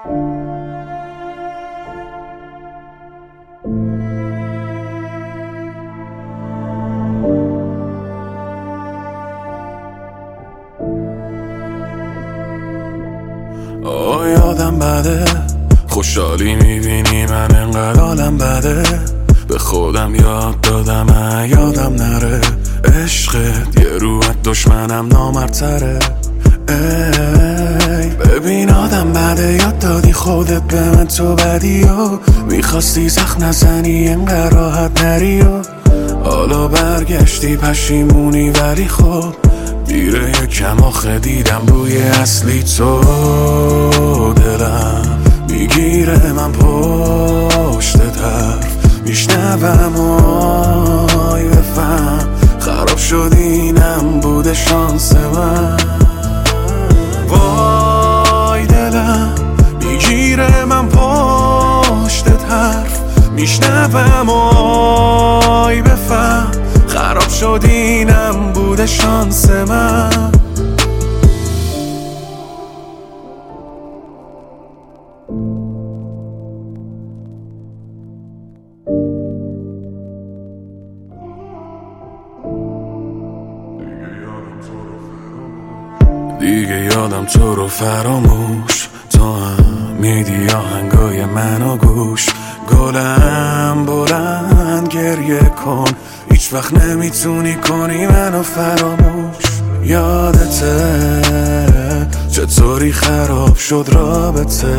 یادم بده خوشحالی میبینی من انقدر حالم بده، به خودم یاد دادم یادم نره عشقت یه روحت دشمنم نامردتره. ای ببین آدم بده، یاد دادی خودت به من تو بدی و میخواستی سخت نزنی انقدر راحت نری و حالا برگشتی پشیمونی، ولی خب دیره یکم آخه دیدم روی اصلی تو دلم میگیره من پشت حرف میشنوم آی بفهم خراب شد اینم بوده شانس من. وای دلم میگیره من پشت حرف میشنوم آی بفهم خراب شد اینم بوده شانس من. دیگه یادم تو رو فراموش، تو هم میدی آهنگای منو گوش، گلم بلند گریه کن هیچ وقت نمیتونی کنی منو فراموش. یادته چطوری خراب شد رابطه،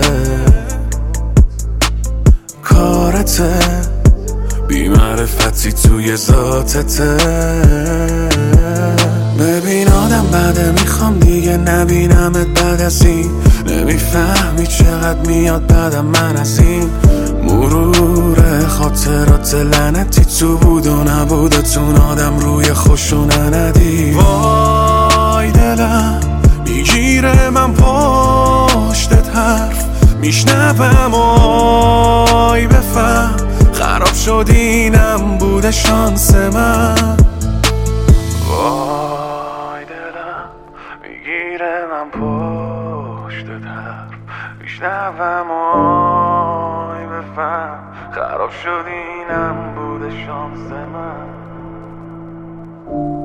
کارته بی معرفتی توی ذاتته. ببین آدم بده میخوام دیگه نبینمت بعد از این، نمیفهمی چقدر میاد بعدم من از این مرور خاطرات لعنتی تو بود و نبودتون آدم روی خوشو ندی. وای دلم میگیره من پشتت حرف میشنوم آی بفهم خراب شد اینم بوده شانس من. وای دلم میگیره من پشتت حرف میشنوم آی بفهم خراب شد اینم بوده شانس من.